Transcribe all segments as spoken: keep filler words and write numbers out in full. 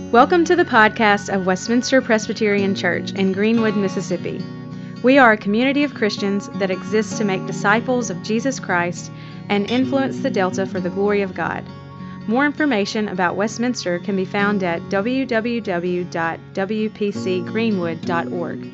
Welcome to the podcast of Westminster Presbyterian Church in Greenwood, Mississippi. We are a community of Christians that exists to make disciples of Jesus Christ and influence the Delta for the glory of God. More information about Westminster can be found at w w w dot w p c greenwood dot org.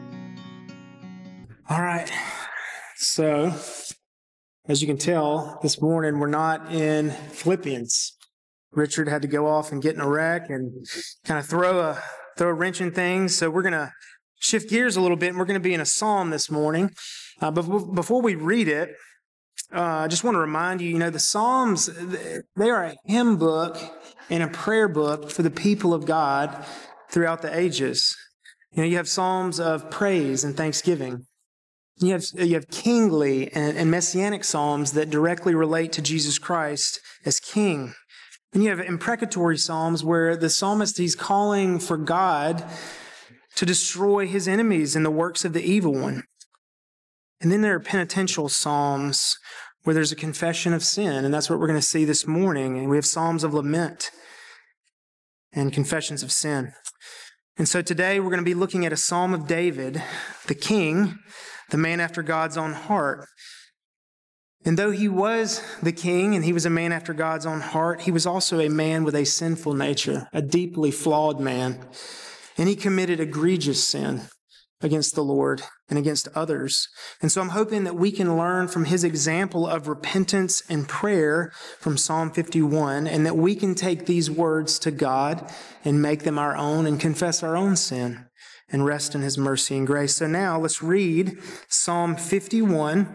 All right. So, as you can tell, this morning we're not in Philippians. Richard had to go off and get in a wreck and kind of throw a throw a wrench in things. So we're going to shift gears a little bit, and we're going to be in a psalm this morning. Uh, but before we read it, uh, I just want to remind you, you know, the Psalms, they are a hymn book and a prayer book for the people of God throughout the ages. You know, you have Psalms of praise and thanksgiving. You have you have kingly and, and messianic psalms that directly relate to Jesus Christ as King. And you have imprecatory psalms where the psalmist, he's calling for God to destroy his enemies and the works of the evil one. And then there are penitential psalms where there's a confession of sin, and that's what we're going to see this morning. And we have psalms of lament and confessions of sin. And so today we're going to be looking at a psalm of David, the king, the man after God's own heart. And though he was the king and he was a man after God's own heart, he was also a man with a sinful nature, a deeply flawed man. And he committed egregious sin against the Lord and against others. And so I'm hoping that we can learn from his example of repentance and prayer from Psalm fifty-one, and that we can take these words to God and make them our own and confess our own sin and rest in his mercy and grace. So now let's read Psalm fifty-one.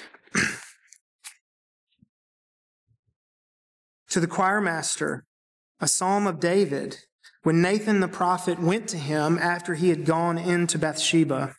To the choir master, a psalm of David, when Nathan the prophet went to him after he had gone into Bathsheba.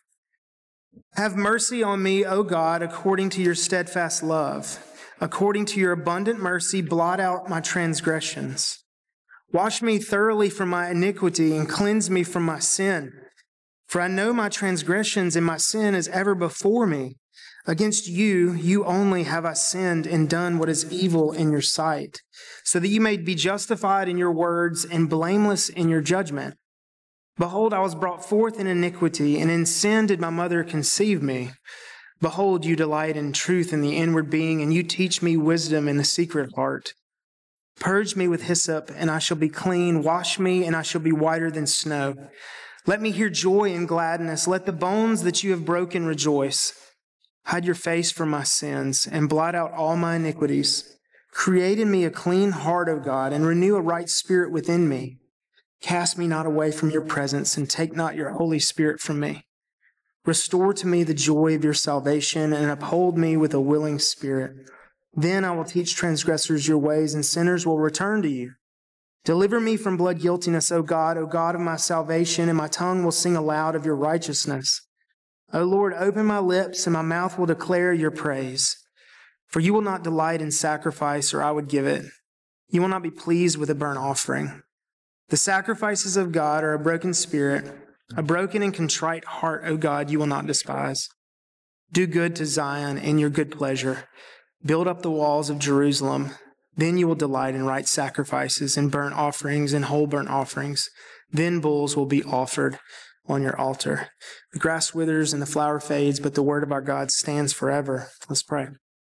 Have mercy on me, O God, according to your steadfast love. According to your abundant mercy, blot out my transgressions. Wash me thoroughly from my iniquity and cleanse me from my sin. For I know my transgressions and my sin is ever before me. Against you, you only have I sinned and done what is evil in your sight, so that you may be justified in your words and blameless in your judgment. Behold, I was brought forth in iniquity, and in sin did my mother conceive me. Behold, you delight in truth in the inward being, and you teach me wisdom in the secret heart. Purge me with hyssop, and I shall be clean. Wash me, and I shall be whiter than snow. Let me hear joy and gladness. Let the bones that you have broken rejoice. Hide your face from my sins and blot out all my iniquities. Create in me a clean heart, O God, and renew a right spirit within me. Cast me not away from your presence and take not your Holy Spirit from me. Restore to me the joy of your salvation and uphold me with a willing spirit. Then I will teach transgressors your ways and sinners will return to you. Deliver me from blood guiltiness, O God, O God of my salvation, and my tongue will sing aloud of your righteousness. O Lord, open my lips, and my mouth will declare your praise. For you will not delight in sacrifice, or I would give it. You will not be pleased with a burnt offering. The sacrifices of God are a broken spirit, a broken and contrite heart, O God, you will not despise. Do good to Zion in your good pleasure. Build up the walls of Jerusalem. Then you will delight in right sacrifices and burnt offerings and whole burnt offerings. Then bulls will be offered on your altar. The grass withers and the flower fades, but the word of our God stands forever. Let's pray.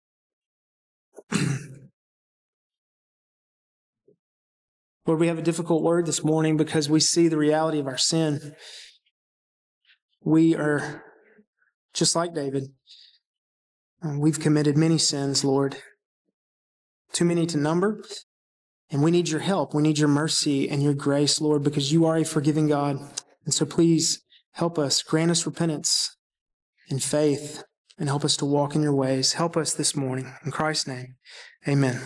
Lord, we have a difficult word this morning because we see the reality of our sin. We are just like David. We've committed many sins, Lord. Too many to number. And we need your help. We need your mercy and your grace, Lord, because you are a forgiving God. And so please help us, grant us repentance and faith, and help us to walk in your ways. Help us this morning. In Christ's name, amen.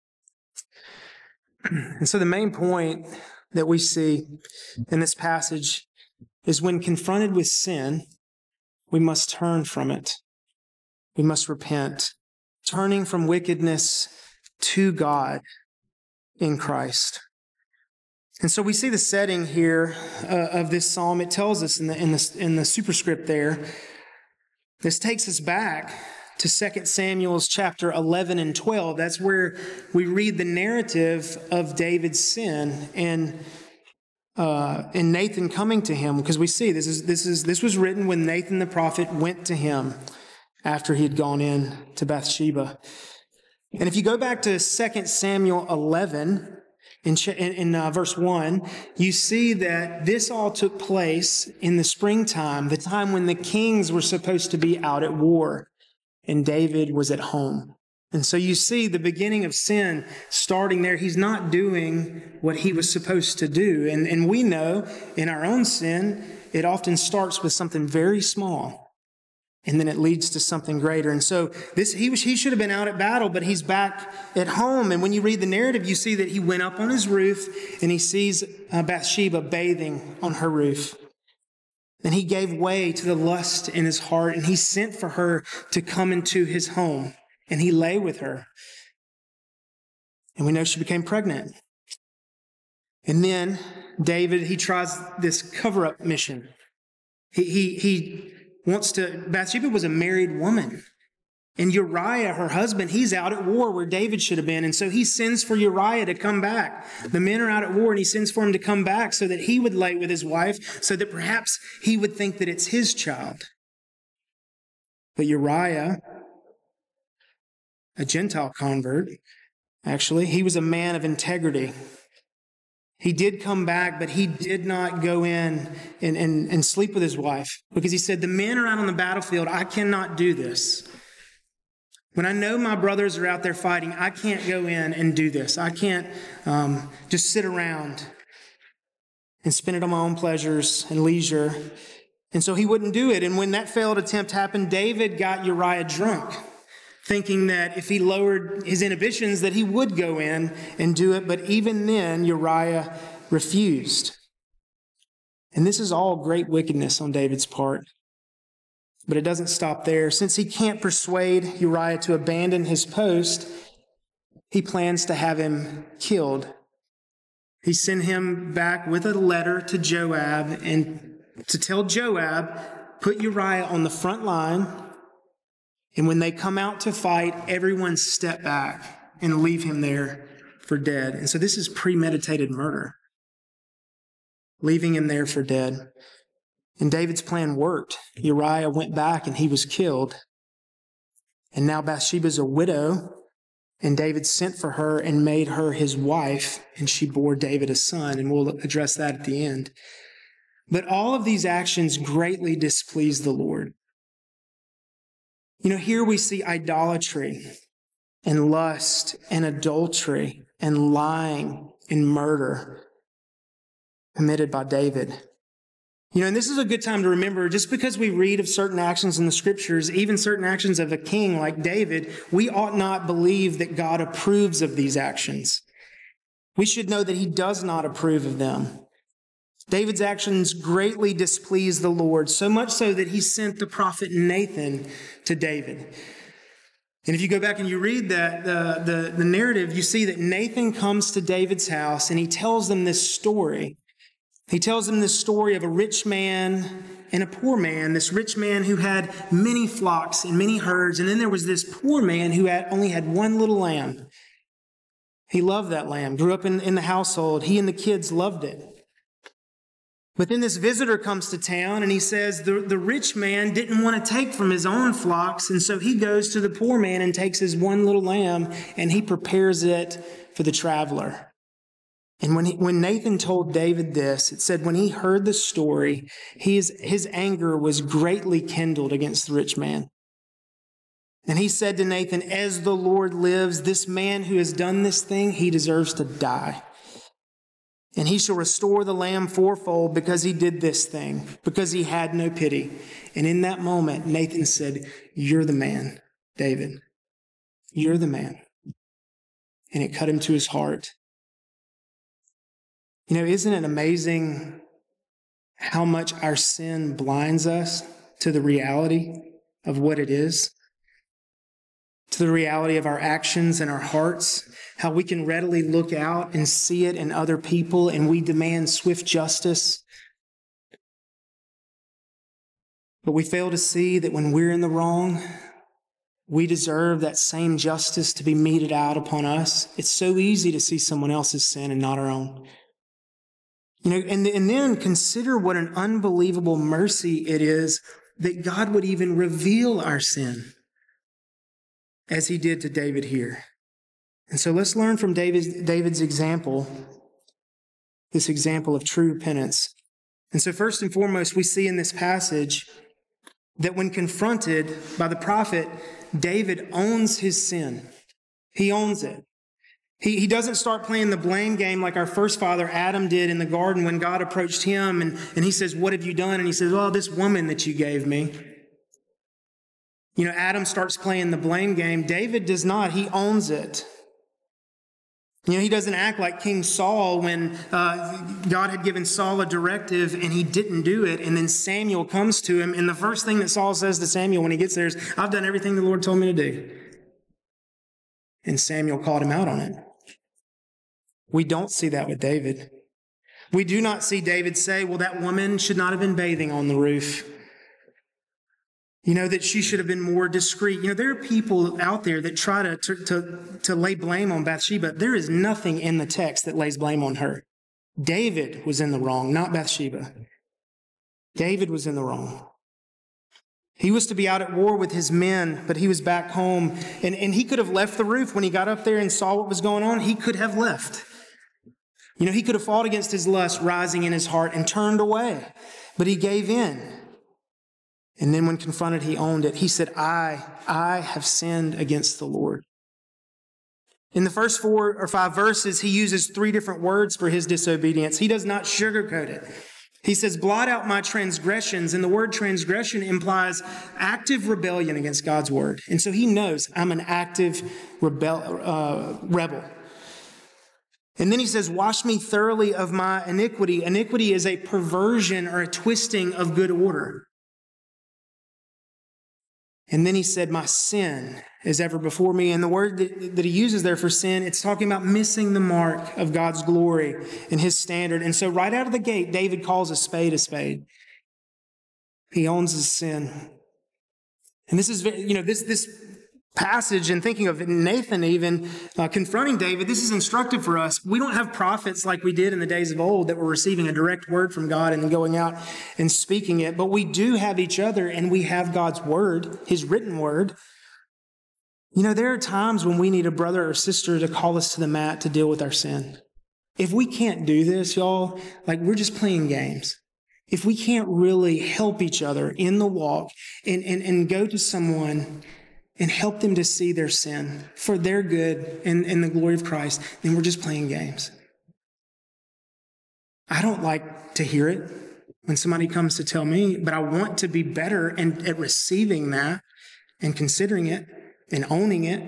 And so the main point that we see in this passage is when confronted with sin, we must turn from it. We must repent, turning from wickedness to God in Christ. And so we see the setting here uh, of this psalm. It tells us in the, in the, in the superscript there, this takes us back to Second Samuel's chapter eleven and twelve. That's where we read the narrative of David's sin. And uh, and Nathan coming to him, because we see this is this is this was written when Nathan the prophet went to him after he had gone in to Bathsheba. And if you go back to Second Samuel eleven, in, in, in uh, verse one, you see that this all took place in the springtime, the time when the kings were supposed to be out at war, and David was at home. And so you see the beginning of sin starting there. He's not doing what he was supposed to do. And, and we know in our own sin, it often starts with something very small, and then it leads to something greater. And so this he, he should have been out at battle, but he's back at home. And when you read the narrative, you see that he went up on his roof and he sees uh, Bathsheba bathing on her roof. And he gave way to the lust in his heart, and he sent for her to come into his home. And he lay with her. And we know she became pregnant. And then David, he tries this cover-up mission. He, he, he wants to, Bathsheba was a married woman. And Uriah, her husband, he's out at war where David should have been. And so he sends for Uriah to come back. The men are out at war, and he sends for him to come back so that he would lay with his wife, so that perhaps he would think that it's his child. But Uriah, a Gentile convert, actually, he was a man of integrity. He did come back, but he did not go in and, and, and sleep with his wife, because he said, the men are out on the battlefield. I cannot do this. When I know my brothers are out there fighting, I can't go in and do this. I can't um, just sit around and spend it on my own pleasures and leisure. And so he wouldn't do it. And when that failed attempt happened, David got Uriah drunk, thinking that if he lowered his inhibitions, that he would go in and do it. But even then, Uriah refused. And this is all great wickedness on David's part. But it doesn't stop there. Since he can't persuade Uriah to abandon his post, he plans to have him killed. He sent him back with a letter to Joab and to tell Joab, put Uriah on the front line, and when they come out to fight, everyone step back and leave him there for dead. And so this is premeditated murder, leaving him there for dead. And David's plan worked. Uriah went back and he was killed. And now Bathsheba's a widow, and David sent for her and made her his wife, and she bore David a son, and we'll address that at the end. But all of these actions greatly displeased the Lord. You know, here we see idolatry and lust and adultery and lying and murder committed by David. You know, and this is a good time to remember, just because we read of certain actions in the scriptures, even certain actions of a king like David, we ought not believe that God approves of these actions. We should know that he does not approve of them. David's actions greatly displeased the Lord, so much so that he sent the prophet Nathan to David. And if you go back and you read that, the, the, the narrative, you see that Nathan comes to David's house and he tells them this story. He tells them this story of a rich man and a poor man, this rich man who had many flocks and many herds, and then there was this poor man who had only had one little lamb. He loved that lamb, grew up in, in the household. He and the kids loved it. But then this visitor comes to town and he says the, the rich man didn't want to take from his own flocks, and so he goes to the poor man and takes his one little lamb and he prepares it for the traveler. And when he, when Nathan told David this, it said when he heard the story, his, his anger was greatly kindled against the rich man. And he said to Nathan, as the Lord lives, this man who has done this thing, he deserves to die. And he shall restore the lamb fourfold because he did this thing, because he had no pity. And in that moment, Nathan said, you're the man, David. You're the man. And it cut him to his heart. You know, isn't it amazing how much our sin blinds us to the reality of what it is? To the reality of our actions and our hearts, how we can readily look out and see it in other people, and we demand swift justice. But we fail to see that when we're in the wrong, we deserve that same justice to be meted out upon us. It's so easy to see someone else's sin and not our own. You know, and, and then consider what an unbelievable mercy it is that God would even reveal our sin as he did to David here. And so let's learn from David's, David's example, this example of true repentance. And so first and foremost, we see in this passage that when confronted by the prophet, David owns his sin. He owns it. He, he doesn't start playing the blame game like our first father Adam did in the garden when God approached him and, and he says, "What have you done?" And he says, "Well, this woman that you gave me." You know, Adam starts playing the blame game. David does not. He owns it. You know, he doesn't act like King Saul when uh, God had given Saul a directive and he didn't do it. And then Samuel comes to him. And the first thing that Saul says to Samuel when he gets there is, "I've done everything the Lord told me to do." And Samuel called him out on it. We don't see that with David. We do not see David say, "Well, that woman should not have been bathing on the roof. You know, that she should have been more discreet." You know, there are people out there that try to, to, to, to lay blame on Bathsheba. There is nothing in the text that lays blame on her. David was in the wrong, not Bathsheba. David was in the wrong. He was to be out at war with his men, but he was back home. And, and he could have left the roof when he got up there and saw what was going on. He could have left. You know, he could have fought against his lust rising in his heart and turned away, but he gave in. And then when confronted, he owned it. He said, I, I have sinned against the Lord. In the first four or five verses, he uses three different words for his disobedience. He does not sugarcoat it. He says, "Blot out my transgressions." And the word transgression implies active rebellion against God's word. And so he knows I'm an active rebel, uh, rebel. And then he says, "Wash me thoroughly of my iniquity." Iniquity is a perversion or a twisting of good order. And then he said, "My sin is ever before me." And the word that, that he uses there for sin, it's talking about missing the mark of God's glory and his standard. And so right out of the gate, David calls a spade a spade. He owns his sin. And this is, you know, this, this passage and thinking of Nathan even uh, confronting David, this is instructive for us. We don't have prophets like we did in the days of old that were receiving a direct word from God and going out and speaking it. But we do have each other and we have God's word, his written word. You know, there are times when we need a brother or sister to call us to the mat to deal with our sin. If we can't do this, y'all, like we're just playing games. If we can't really help each other in the walk and, and, and go to someone and help them to see their sin for their good and, and the glory of Christ, then we're just playing games. I don't like to hear it when somebody comes to tell me, but I want to be better and at receiving that and considering it and owning it.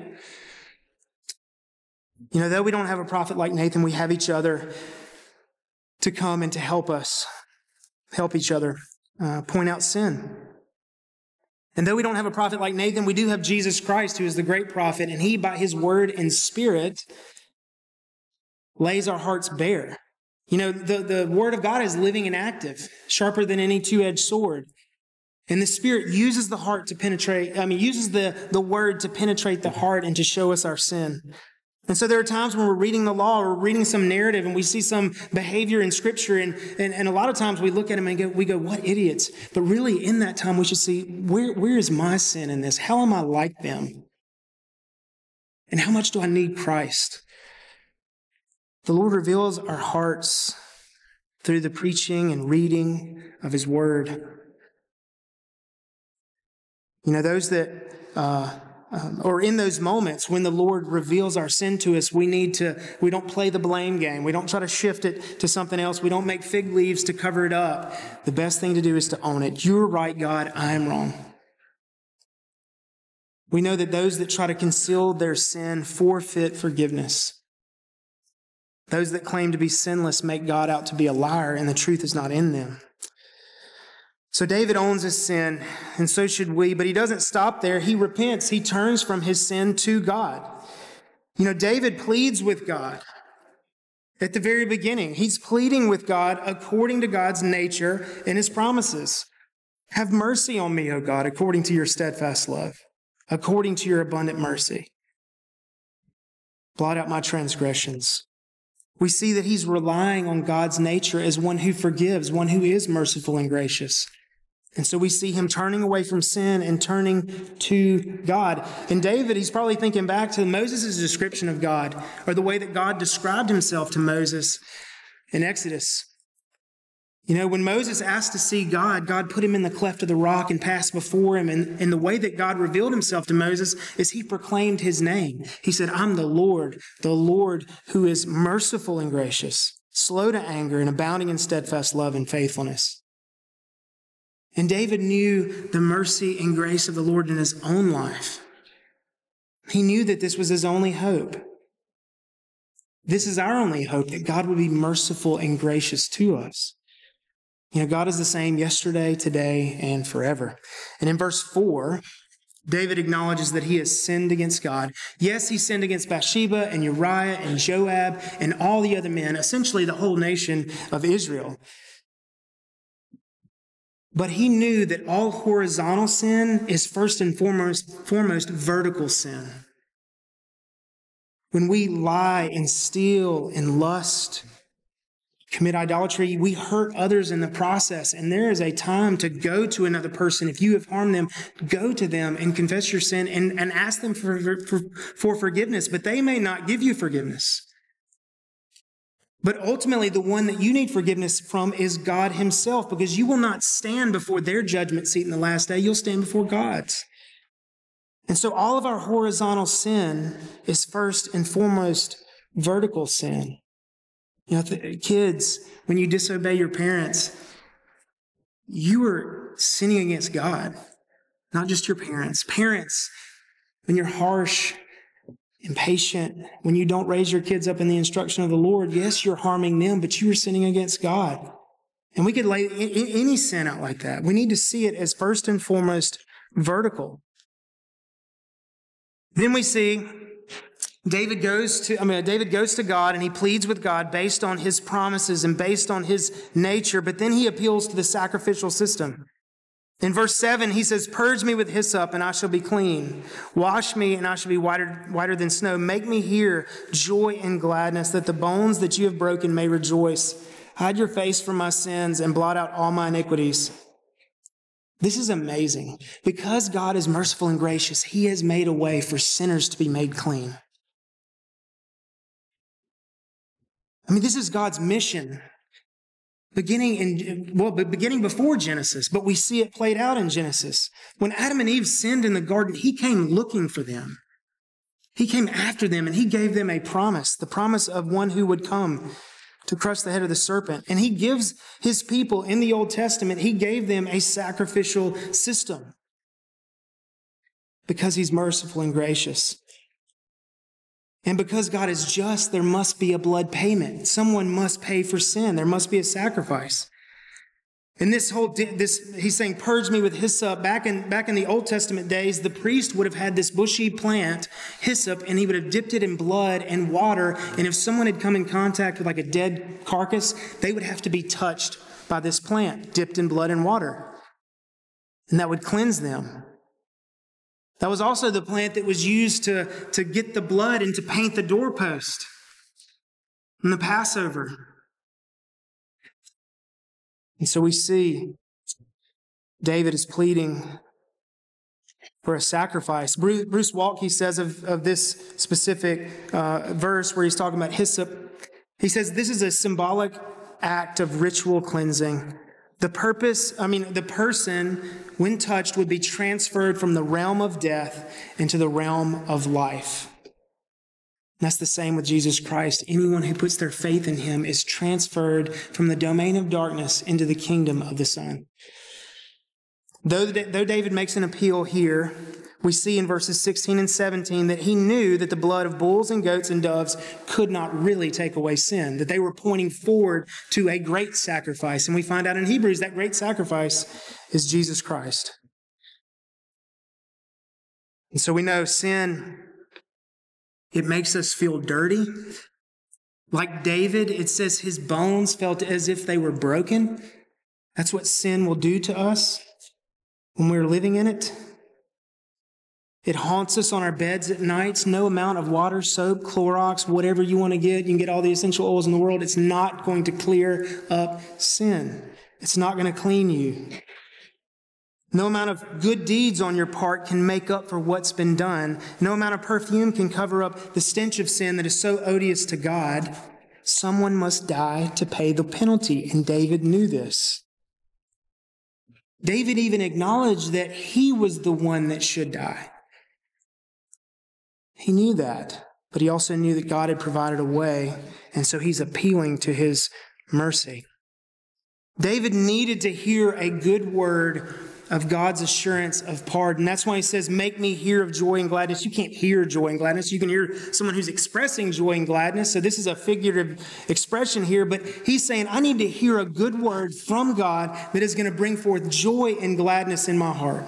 You know, though we don't have a prophet like Nathan, we have each other to come and to help us, help each other uh, point out sin. And though we don't have a prophet like Nathan, we do have Jesus Christ, who is the great prophet, and he, by his word and spirit, lays our hearts bare. You know, the, the word of God is living and active, sharper than any two-edged sword. And the Spirit uses the heart to penetrate, I mean, uses the, the word to penetrate the heart and to show us our sin. And so there are times when we're reading the law or reading some narrative and we see some behavior in Scripture, and, and, and a lot of times we look at them and go, we go, what idiots. But really in that time we should see, where, where is my sin in this? How am I like them? And how much do I need Christ? The Lord reveals our hearts through the preaching and reading of his word. You know, those that... Uh, Um, or in those moments when the Lord reveals our sin to us, we need to, we don't play the blame game. We don't try to shift it to something else. We don't make fig leaves to cover it up. The best thing to do is to own it. You're right, God. I am wrong. We know that those that try to conceal their sin forfeit forgiveness. Those that claim to be sinless make God out to be a liar, and the truth is not in them. So David owns his sin, and so should we, but he doesn't stop there. He repents. He turns from his sin to God. You know, David pleads with God at the very beginning. He's pleading with God according to God's nature and his promises. Have mercy on me, O God, according to your steadfast love, according to your abundant mercy. Blot out my transgressions. We see that he's relying on God's nature as one who forgives, one who is merciful and gracious. And so we see him turning away from sin and turning to God. And David, he's probably thinking back to Moses' description of God, or the way that God described himself to Moses in Exodus. You know, when Moses asked to see God, God put him in the cleft of the rock and passed before him. And, and the way that God revealed himself to Moses is he proclaimed his name. He said, I'm the Lord, the Lord who is merciful and gracious, slow to anger and abounding in steadfast love and faithfulness. And David knew the mercy and grace of the Lord in his own life. He knew that this was his only hope. This is our only hope, that God would be merciful and gracious to us. You know, God is the same yesterday, today, and forever. And in verse four, David acknowledges that he has sinned against God. Yes, he sinned against Bathsheba and Uriah and Joab and all the other men, essentially the whole nation of Israel. But he knew that all horizontal sin is first and foremost, foremost vertical sin. When we lie and steal and lust, commit idolatry, we hurt others in the process. And there is a time to go to another person. If you have harmed them, go to them and confess your sin and, and ask them for, for, for forgiveness. But they may not give you forgiveness. But ultimately, the one that you need forgiveness from is God himself, because you will not stand before their judgment seat in the last day. You'll stand before God's. And so all of our horizontal sin is first and foremost vertical sin. You know, th- kids, when you disobey your parents, you are sinning against God, not just your parents. Parents, when you're harsh, impatient, when you don't raise your kids up in the instruction of the Lord, yes, you're harming them, but you are sinning against God. And we could lay any sin out like that. We need to see it as first and foremost vertical. Then we see David goes to, I mean, David goes to God and he pleads with God based on his promises and based on his nature, but then he appeals to the sacrificial system. In verse seven, he says, purge me with hyssop and I shall be clean. Wash me and I shall be whiter, whiter than snow. Make me hear joy and gladness, that the bones that you have broken may rejoice. Hide your face from my sins and blot out all my iniquities. This is amazing. Because God is merciful and gracious, he has made a way for sinners to be made clean. I mean, this is God's mission. Beginning in, well, beginning before Genesis, but we see it played out in Genesis. When Adam and Eve sinned in the garden, he came looking for them. He came after them and he gave them a promise, the promise of one who would come to crush the head of the serpent. And he gives his people in the Old Testament, he gave them a sacrificial system because he's merciful and gracious. And because God is just, there must be a blood payment. Someone must pay for sin. There must be a sacrifice. And this whole, this he's saying, purge me with hyssop. Back in, back in the Old Testament days, the priest would have had this bushy plant, hyssop, and he would have dipped it in blood and water. And if someone had come in contact with like a dead carcass, they would have to be touched by this plant, dipped in blood and water. And that would cleanse them. That was also the plant that was used to, to get the blood and to paint the doorpost in the Passover. And so we see David is pleading for a sacrifice. Bruce, Bruce Waltke says of, of this specific uh, verse where he's talking about hyssop, he says this is a symbolic act of ritual cleansing. The purpose, I mean, the person, when touched, would be transferred from the realm of death into the realm of life. And that's the same with Jesus Christ. Anyone who puts their faith in him is transferred from the domain of darkness into the kingdom of the Son. Though, though David makes an appeal here, we see in verses sixteen and seventeen that he knew that the blood of bulls and goats and doves could not really take away sin, that they were pointing forward to a great sacrifice. And we find out in Hebrews that great sacrifice is Jesus Christ. And so we know sin, it makes us feel dirty. Like David, it says his bones felt as if they were broken. That's what sin will do to us when we're living in it. It haunts us on our beds at nights. No amount of water, soap, Clorox, whatever you want to get, you can get all the essential oils in the world. It's not going to clear up sin. It's not going to clean you. No amount of good deeds on your part can make up for what's been done. No amount of perfume can cover up the stench of sin that is so odious to God. Someone must die to pay the penalty, and David knew this. David even acknowledged that he was the one that should die. He knew that, but he also knew that God had provided a way, and so he's appealing to his mercy. David needed to hear a good word of God's assurance of pardon. That's why he says, make me hear of joy and gladness. You can't hear joy and gladness. You can hear someone who's expressing joy and gladness. So this is a figurative expression here, but he's saying, I need to hear a good word from God that is going to bring forth joy and gladness in my heart.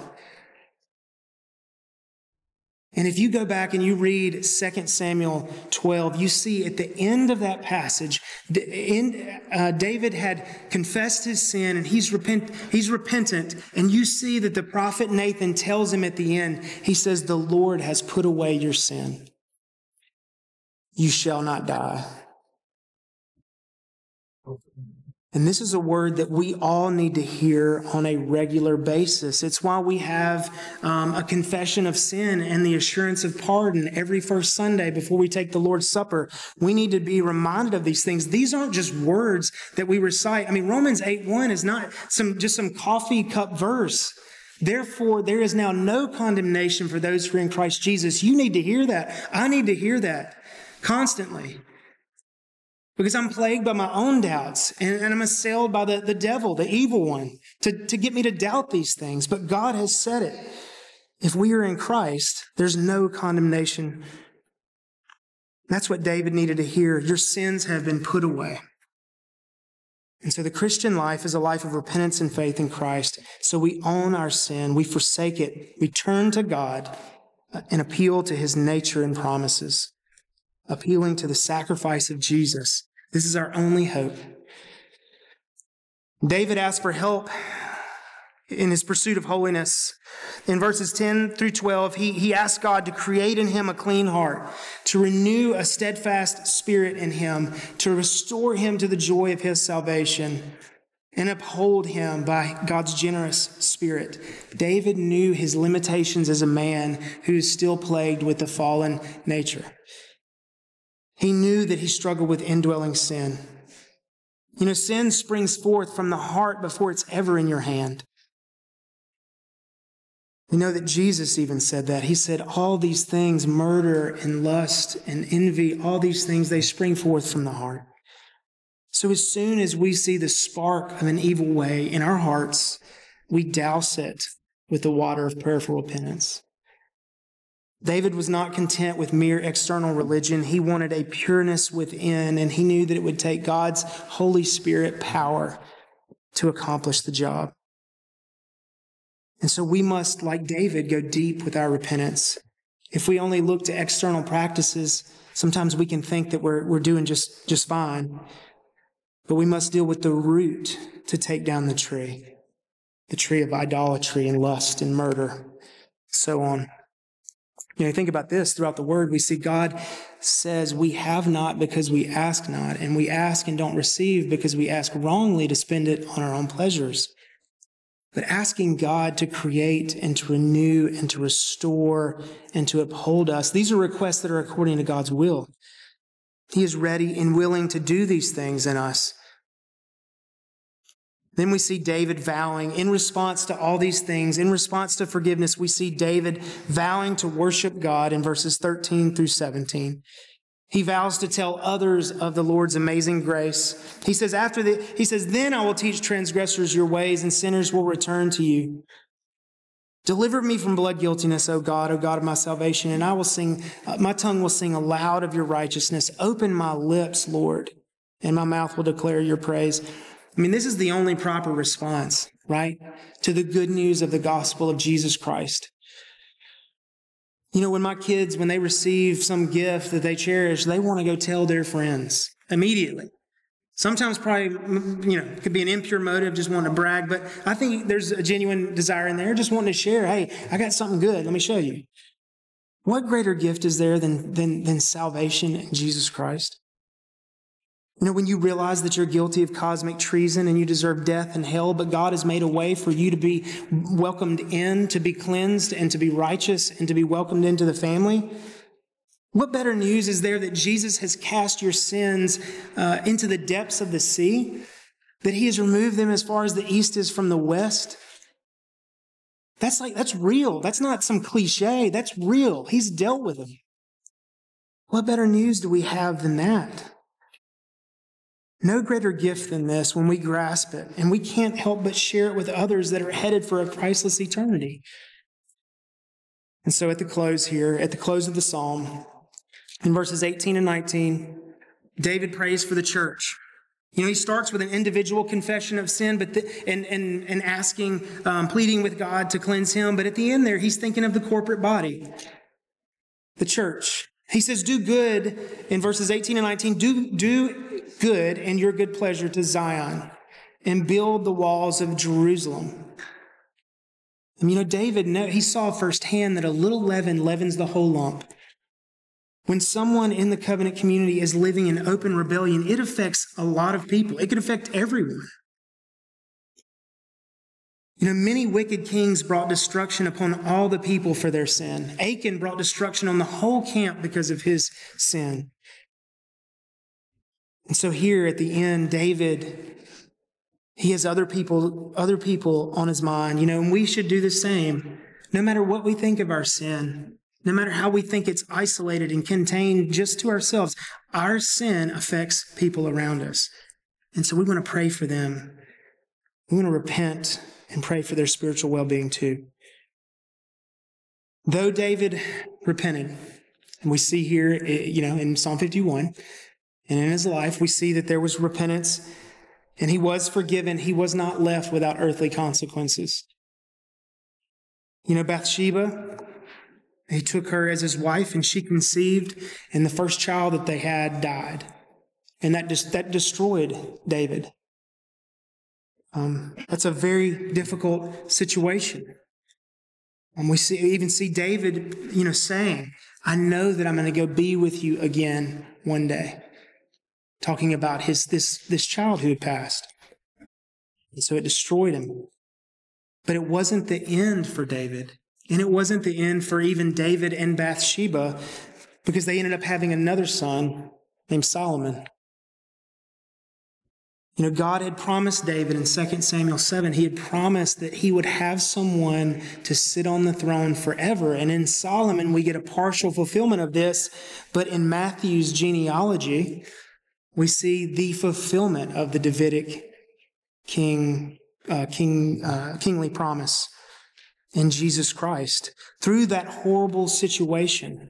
And if you go back and you read Second Samuel twelve, you see at the end of that passage, David had confessed his sin and he's repent, he's repentant. And you see that the prophet Nathan tells him at the end, he says, the Lord has put away your sin. You shall not die. And this is a word that we all need to hear on a regular basis. It's why we have um, a confession of sin and the assurance of pardon every first Sunday before we take the Lord's Supper. We need to be reminded of these things. These aren't just words that we recite. I mean, Romans eight one is not some just some coffee cup verse. Therefore, there is now no condemnation for those who are in Christ Jesus. You need to hear that. I need to hear that constantly. Because I'm plagued by my own doubts and, and I'm assailed by the, the devil, the evil one, to, to get me to doubt these things. But God has said it. If we are in Christ, there's no condemnation. That's what David needed to hear. Your sins have been put away. And so the Christian life is a life of repentance and faith in Christ. So we own our sin. We forsake it. We turn to God and appeal to his nature and promises. Appealing to the sacrifice of Jesus. This is our only hope. David asked for help in his pursuit of holiness. In verses ten through twelve, he, he asked God to create in him a clean heart, to renew a steadfast spirit in him, to restore him to the joy of his salvation, and uphold him by God's generous spirit. David knew his limitations as a man who is still plagued with the fallen nature. He knew that he struggled with indwelling sin. You know, sin springs forth from the heart before it's ever in your hand. We know that Jesus even said that. He said, all these things, murder and lust and envy, all these things, they spring forth from the heart. So as soon as we see the spark of an evil way in our hearts, we douse it with the water of prayerful repentance. David was not content with mere external religion. He wanted a pureness within, and he knew that it would take God's Holy Spirit power to accomplish the job. And so we must, like David, go deep with our repentance. If we only look to external practices, sometimes we can think that we're, we're doing just, just fine. But we must deal with the root to take down the tree, the tree of idolatry and lust and murder, so on. You know, think about this. Throughout the Word, we see God says we have not because we ask not, and we ask and don't receive because we ask wrongly to spend it on our own pleasures. But asking God to create and to renew and to restore and to uphold us, these are requests that are according to God's will. He is ready and willing to do these things in us. Then we see David vowing in response to all these things, in response to forgiveness, we see David vowing to worship God in verses thirteen through seventeen. He vows to tell others of the Lord's amazing grace. He says, after the, he says, then I will teach transgressors your ways and sinners will return to you. Deliver me from blood guiltiness, O God, O God of my salvation, and I will sing, uh, my tongue will sing aloud of your righteousness. Open my lips, Lord, and my mouth will declare your praise. I mean, this is the only proper response, right, to the good news of the gospel of Jesus Christ. You know, when my kids, when they receive some gift that they cherish, they want to go tell their friends immediately. Sometimes probably, you know, it could be an impure motive, just wanting to brag, but I think there's a genuine desire in there, just wanting to share, hey, I got something good, let me show you. What greater gift is there than, than, than salvation in Jesus Christ? You know, when you realize that you're guilty of cosmic treason and you deserve death and hell, but God has made a way for you to be welcomed in, to be cleansed, and to be righteous, and to be welcomed into the family. What better news is there that Jesus has cast your sins uh, into the depths of the sea, that he has removed them as far as the east is from the west? That's like, that's real. That's not some cliche. That's real. He's dealt with them. What better news do we have than that? No greater gift than this when we grasp it, and we can't help but share it with others that are headed for a priceless eternity. And so at the close here, at the close of the psalm, in verses eighteen and nineteen, David prays for the church. You know, he starts with an individual confession of sin, but the, and, and, and asking, um, pleading with God to cleanse him. But at the end there, he's thinking of the corporate body, the church. He says, do good, in verses eighteen and nineteen, do, do good in your good pleasure to Zion and build the walls of Jerusalem. And you know, David, he saw firsthand that a little leaven leavens the whole lump. When someone in the covenant community is living in open rebellion, it affects a lot of people. It could affect everyone. You know, many wicked kings brought destruction upon all the people for their sin. Achan brought destruction on the whole camp because of his sin. And so here at the end, David, he has other people, other people on his mind, you know, and we should do the same. No matter what we think of our sin, no matter how we think it's isolated and contained just to ourselves, our sin affects people around us. And so we want to pray for them. We want to repent and pray for their spiritual well-being too. Though David repented, and we see here, you know, in Psalm fifty-one, and in his life, we see that there was repentance, and he was forgiven. He was not left without earthly consequences. You know, Bathsheba, he took her as his wife, and she conceived, and the first child that they had died. And that just that destroyed David. Um, that's a very difficult situation. And we see even see David, you know, saying, I know that I'm going to go be with you again one day. Talking about his this this child who had passed. And so it destroyed him. But it wasn't the end for David. And it wasn't the end for even David and Bathsheba, because they ended up having another son named Solomon. You know, God had promised David in Second Samuel seven, he had promised that he would have someone to sit on the throne forever. And in Solomon, we get a partial fulfillment of this. But in Matthew's genealogy, we see the fulfillment of the Davidic king, uh, king, uh, kingly promise in Jesus Christ through that horrible situation,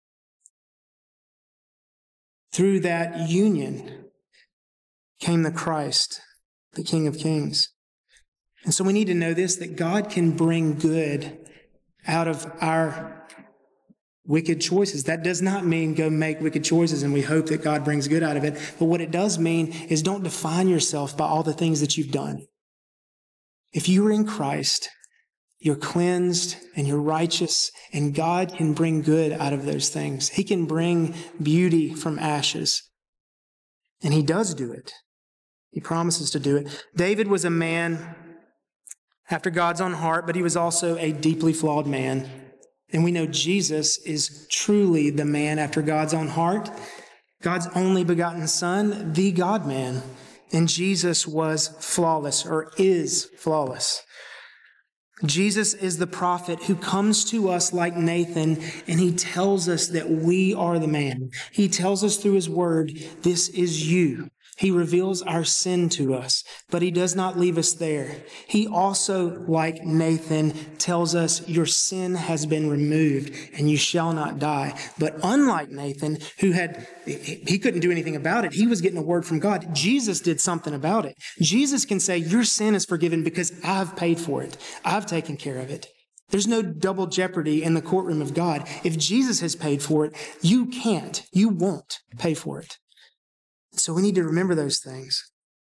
through that union came the Christ, the King of Kings. And so we need to know this, that God can bring good out of our wicked choices. That does not mean go make wicked choices and we hope that God brings good out of it. But what it does mean is don't define yourself by all the things that you've done. If you are in Christ, you're cleansed and you're righteous, and God can bring good out of those things. He can bring beauty from ashes. And he does do it. He promises to do it. David was a man after God's own heart, but he was also a deeply flawed man. And we know Jesus is truly the man after God's own heart, God's only begotten Son, the God-man. And Jesus was flawless, or is flawless. Jesus is the prophet who comes to us like Nathan, and he tells us that we are the man. He tells us through his word, this is you. He reveals our sin to us, but he does not leave us there. He also, like Nathan, tells us your sin has been removed and you shall not die. But unlike Nathan, who had, he couldn't do anything about it. He was getting a word from God. Jesus did something about it. Jesus can say, your sin is forgiven because I've paid for it. I've taken care of it. There's no double jeopardy in the courtroom of God. If Jesus has paid for it, you can't, you won't pay for it. So we need to remember those things.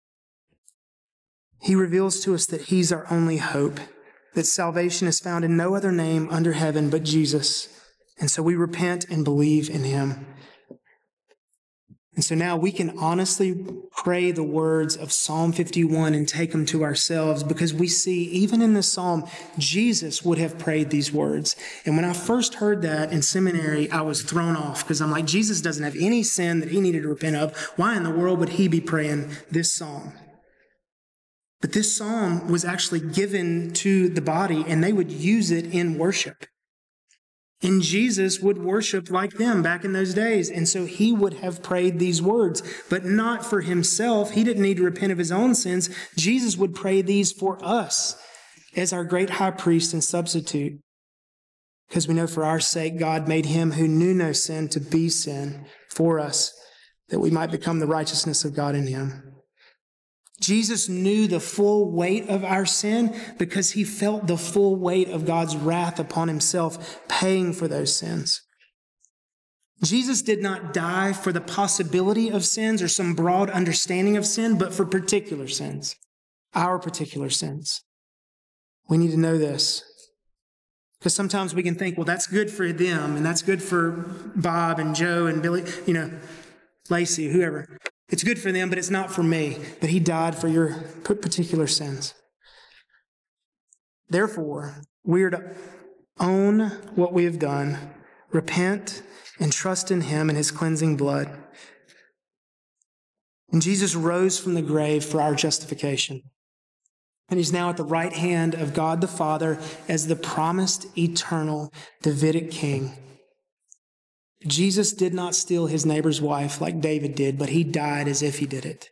He reveals to us that he's our only hope, that salvation is found in no other name under heaven but Jesus. And so we repent and believe in him. And so now we can honestly pray the words of Psalm fifty-one and take them to ourselves, because we see even in this psalm, Jesus would have prayed these words. And when I first heard that in seminary, I was thrown off, because I'm like, Jesus doesn't have any sin that he needed to repent of. Why in the world would he be praying this psalm? But this psalm was actually given to the body, and they would use it in worship. And Jesus would worship like them back in those days. And so he would have prayed these words, but not for himself. He didn't need to repent of his own sins. Jesus would pray these for us as our great high priest and substitute. Because we know for our sake, God made him who knew no sin to be sin for us, that we might become the righteousness of God in him. Jesus knew the full weight of our sin because he felt the full weight of God's wrath upon himself, paying for those sins. Jesus did not die for the possibility of sins or some broad understanding of sin, but for particular sins, our particular sins. We need to know this, because sometimes we can think, well, that's good for them, and that's good for Bob and Joe and Billy, you know, Lacey, whoever. It's good for them, but it's not for me. But he died for your particular sins. Therefore, we are to own what we have done, repent, and trust in him and his cleansing blood. And Jesus rose from the grave for our justification. And he's now at the right hand of God the Father as the promised eternal Davidic king. Jesus did not steal his neighbor's wife like David did, but he died as if he did it.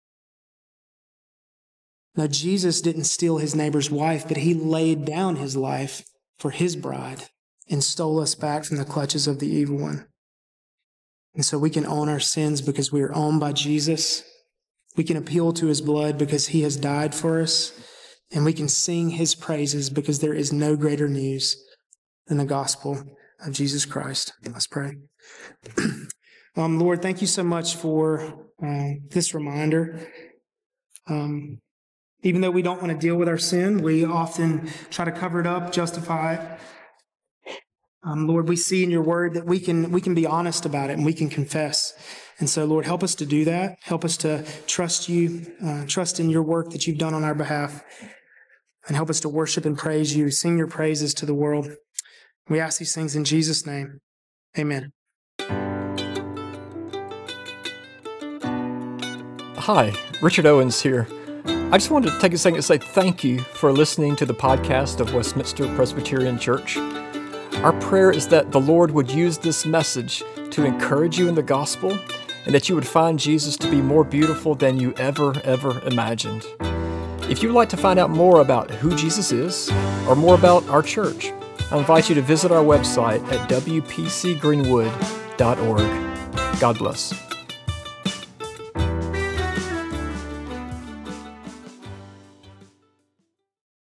Now, Jesus didn't steal his neighbor's wife, but he laid down his life for his bride and stole us back from the clutches of the evil one. And so we can own our sins because we are owned by Jesus. We can appeal to his blood because he has died for us. And we can sing his praises because there is no greater news than the gospel of Jesus Christ. Let's pray. um, Lord, thank you so much for uh, this reminder. Um, even though we don't want to deal with our sin, we often try to cover it up, justify it. Um, Lord, we see in your word that we can we can be honest about it and we can confess. And so, Lord, help us to do that. Help us to trust you, uh, trust in your work that you've done on our behalf, and help us to worship and praise you, sing your praises to the world. We ask these things in Jesus' name. Amen. Hi, Richard Owens here. I just wanted to take a second to say thank you for listening to the podcast of Westminster Presbyterian Church. Our prayer is that the Lord would use this message to encourage you in the gospel, and that you would find Jesus to be more beautiful than you ever, ever imagined. If you'd like to find out more about who Jesus is, or more about our church, I invite you to visit our website at w p c greenwood dot org. God bless.